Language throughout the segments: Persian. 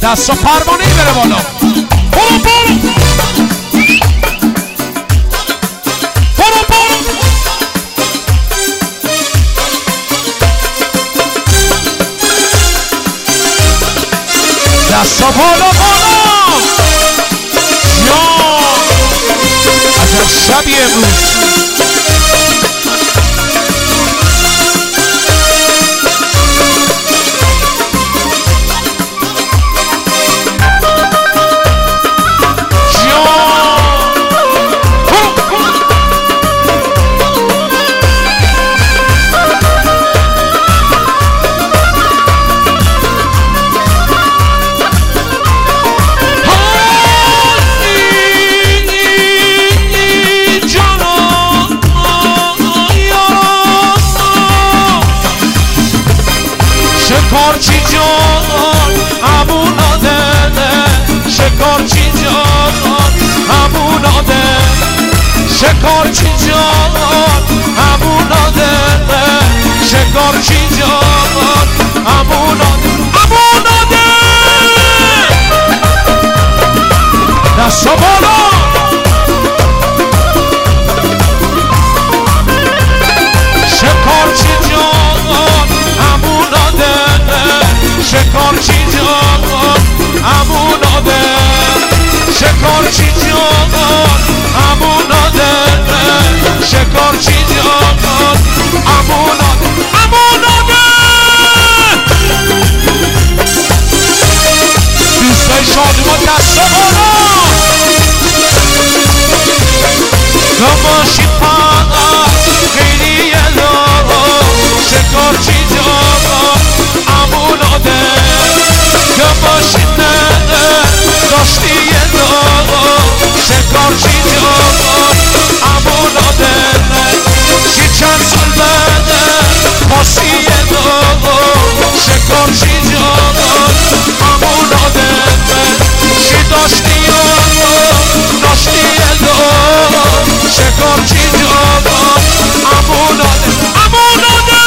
دست و پروانه بره بالا. برو برو برو برو. دست و بالا بالا. یا عجب شبی امروز. شکارچی جان همون آدمه، شکارچی جان همون آدم، شکارچی جان همون آدمه، شکارچی جان همون آدم، همون آدم. دست بالا. شکارچی جان همون آدمه، شکارچی جان همون آدم، شکارچی جان همون آدمه، شکارچی جان همون آدم، همون آدم. دوستای شادمان دست بالا. نماشی فقط خیلی یلا، شکارچی جان همون آدم، نماشی نه داشتی یلا، شکارچی جان همون آدم. چی چند سال بعده خواستی یلا، شکارچی جان همون آدم. چی داشتی یلا داشتی یلا، شکارچی جان همون آدم، همون آدم.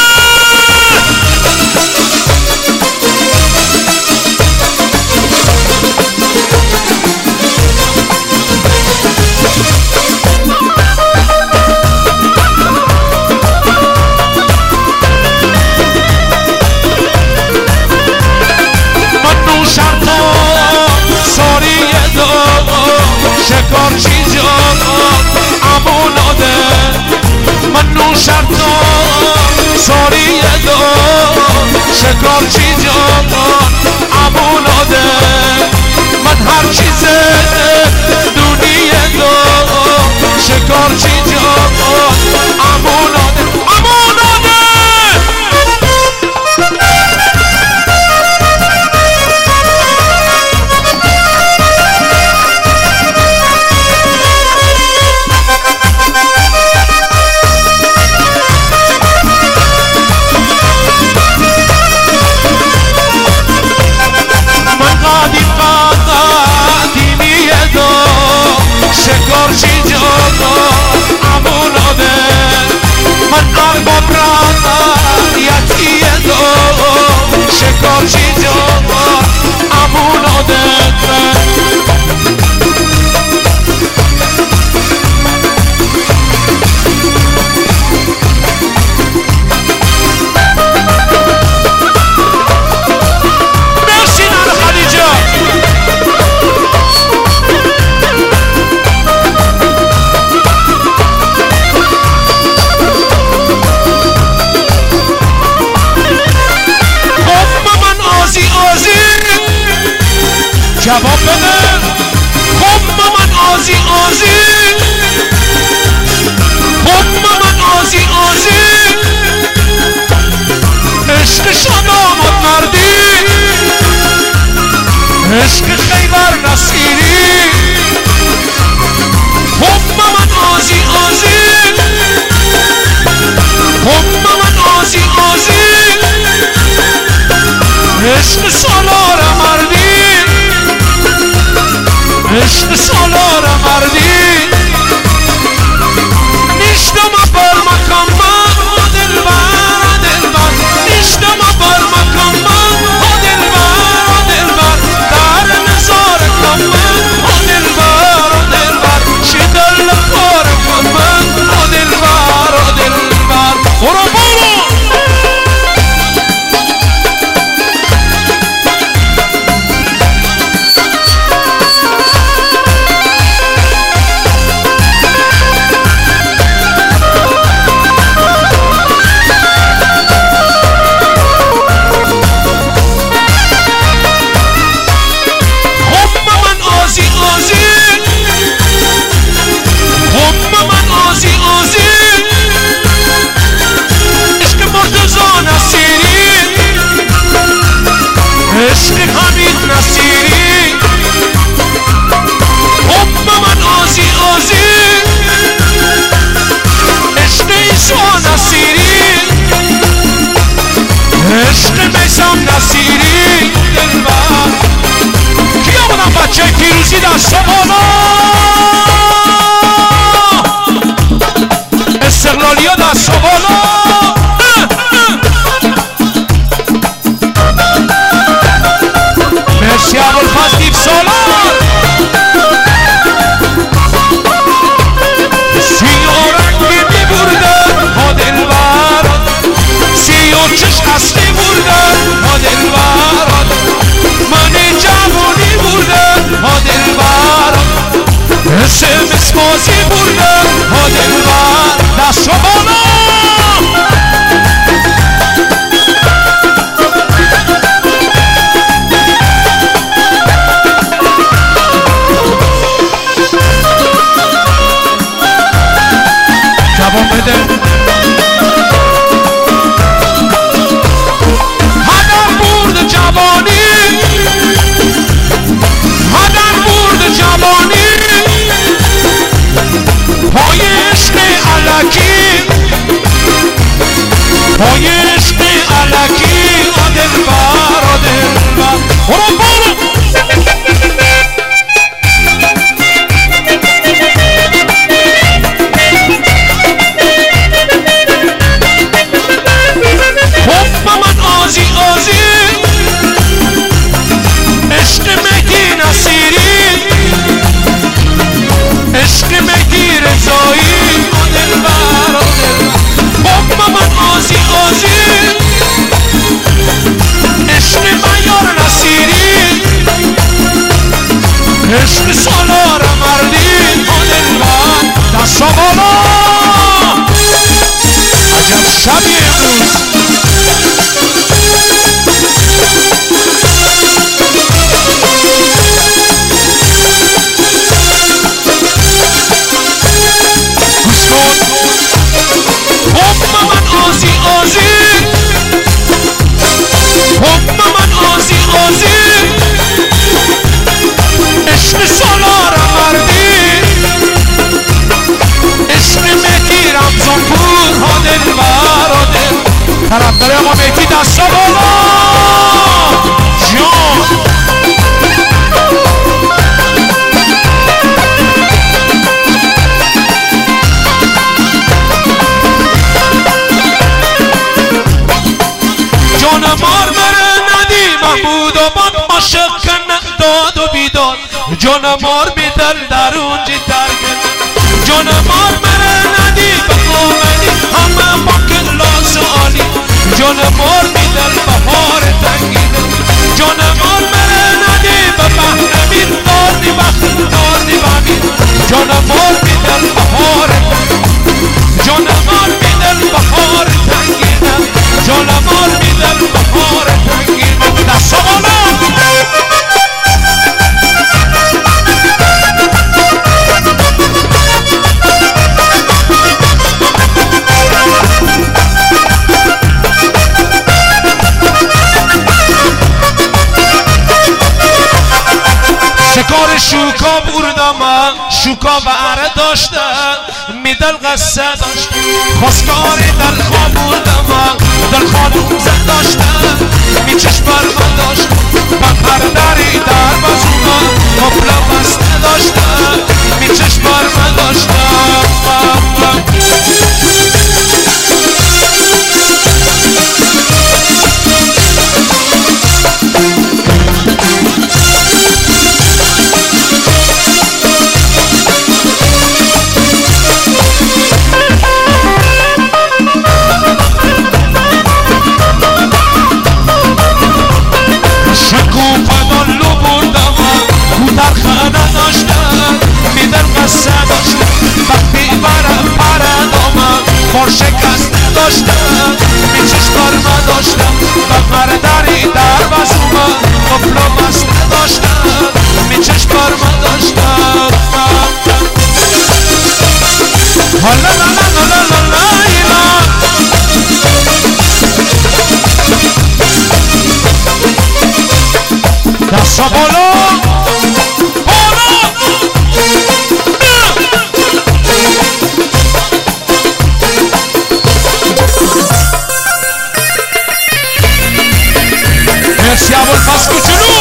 شکارچی جان همون آدم، من نوشرتا ساری دار، شکارچی جان همون آدم. من هر چیز دنیا دار، شکارچی جان همون آدم، همون آدم. شکارچی جان همون آدم، من قلبم را یکی دار، شکارچی جان همون آدم. جواب بده. خب من آزی آزی، خب من آزی آزی، عشق شادامت مردی، عشق خیبر نصیری. خب من آزی آزی، خب من آزی آزی، عشق سالار مردی، عشق سالار مردی. نیشتم بر مکان من دلبر دلبر، نیشتم بر مکان من دلبر دلبر. جوانی هدر برد جوانی پای عشق علکی پای عشق علکی دلبر برو برو حب من آزی آزی عشق مهدی نصیری عشق مهدی رضایی دلبر حب من آزی آزی عشق معیار نصیری عشق سالار مردی دلبر دستا بالا عجب شبی امروز گوش کن حب من آزی آزی حب من آزی آزی عشق سالار مردی عشق مهدی رمضان پور ها دلبر طرفدار آقا مهدی دستا بالا جان جان مار مره ندی محمود آباد عاشق کنه داد و بیداد جان مار بیدل درون جی ترکن جان مار مره ندی بخوامنی همه با کلاس عالی جان مار بیدل بهار تنگیده جان مار مره ندی بفهمین داردی وقت داردی بمین جان مار بیدل بهار جان مار بیدل بهار تنگیده جان مار بیدل بهار تنگیده دستا بالا شکار شوکا بردم شوکا و اره داشته میدل قصه داشته خواستگار دل خواب بردم دل خانوم زد داشته میچش بر من داشته و پردری در بزوما قبلا بسته داشته میچش بر من داشته شکست داشتم میچش بار من داشتم و مردری در بزوما قبلا بسته داشتم میچش بار من داشتم حالا لا لا لا لا لا لا دستا بالا مرسی ابوالفضل کوچولو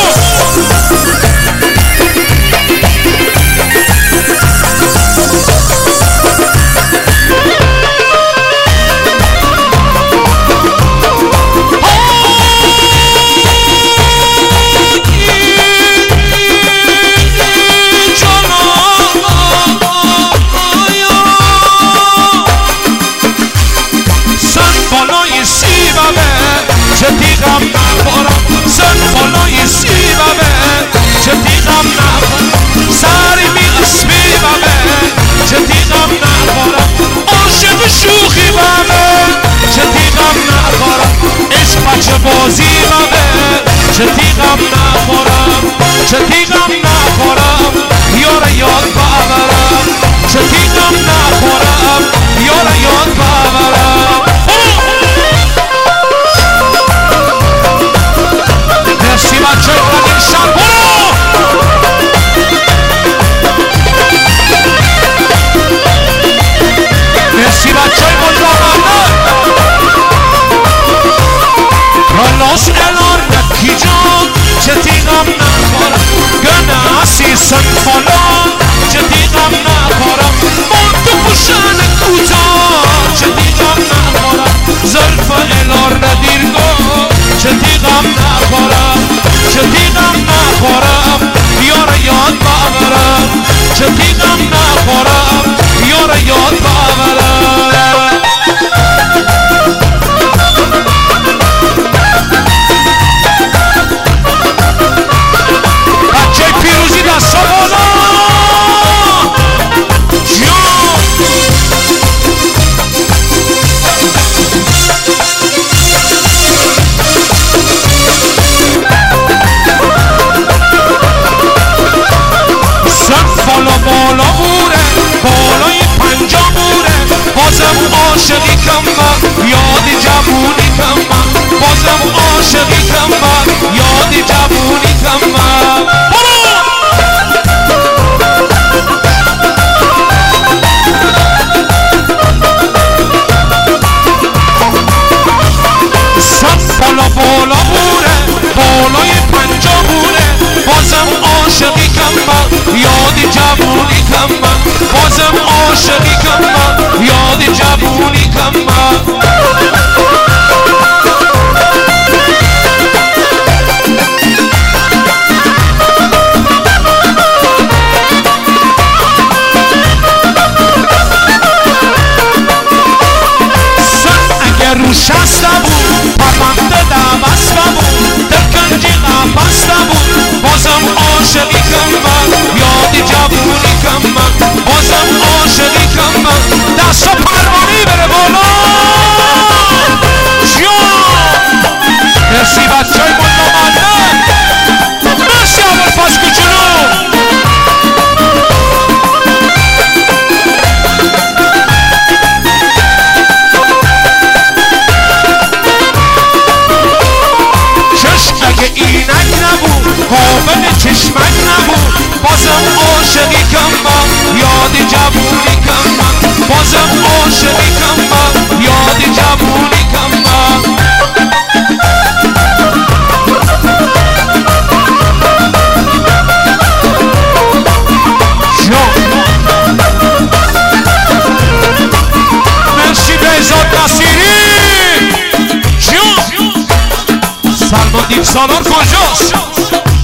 چه دیغم نخورم سن بالای سیبمه چه دیغم نخورم سری می اسمی بمه چه دیغم نخورم عاشق شوخی بمه چه دیغم نخورم عشق بچه بازی بمه چه دیغم نخورم چه دیغم نخورم یار یاد ببرم چه دیغم نخورم یار یاد ببرم درست الار نکی جان چه تیغم نخورم گنه عسیسن فلان چه تیغم نخورم من تو پوشن کوتاه چه تیغم نخورم ظرف الار ندیرگاه چه تیغم نخورم چه تیغم نخورم یار یاد باورم چه تیغم نخورم یار یاد باورم بچه پیروزی دستا بالا بالا بوره بالای پنجا بوره بازم عاشقی کم من یاد جوونی کم من بازم عاشقی کم من یاد جوونی کم من صد بالا بالا بوره بالای پنجا بوره بازم عاشقی کم من یاد جوونی کم من بازم عاشقی کم من یاد جوونی کم من رو شسته بود پرونده دوسته بود در کنجی قفسته بود بازم عاشقی کم من یاد جوونی کم من بازم عاشقی کم من دستا پروانی بره بالا جان مرسی بچه های ملامنده مرسی اول فاز کوچولو اینک نبود قابل چشمک نبود بازم عاشقی کم من یاد جوونی کم من بازم عاشقی کم من یاد جوونی کم من مرسی بهزاد نصیری سلمان دیم سالار کجاست